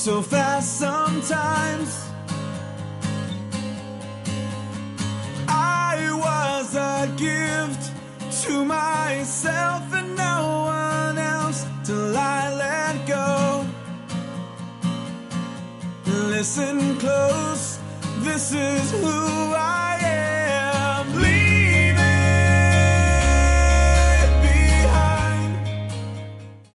so fast sometimes. I was a gift to myself and no one else till I let go. Listen close, this is who I